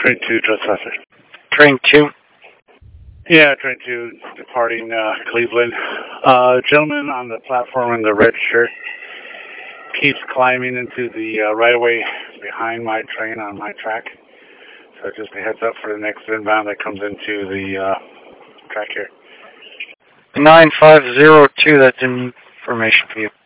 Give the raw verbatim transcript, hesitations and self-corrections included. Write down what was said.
Train two, just after. Train two? Yeah, train two, departing uh, Cleveland. Uh, gentleman on the platform in the red shirt keeps climbing into the uh, right of way behind my train on my track. So just a heads up for the next inbound that comes into the uh, track here. nine five zero two, that's information for you.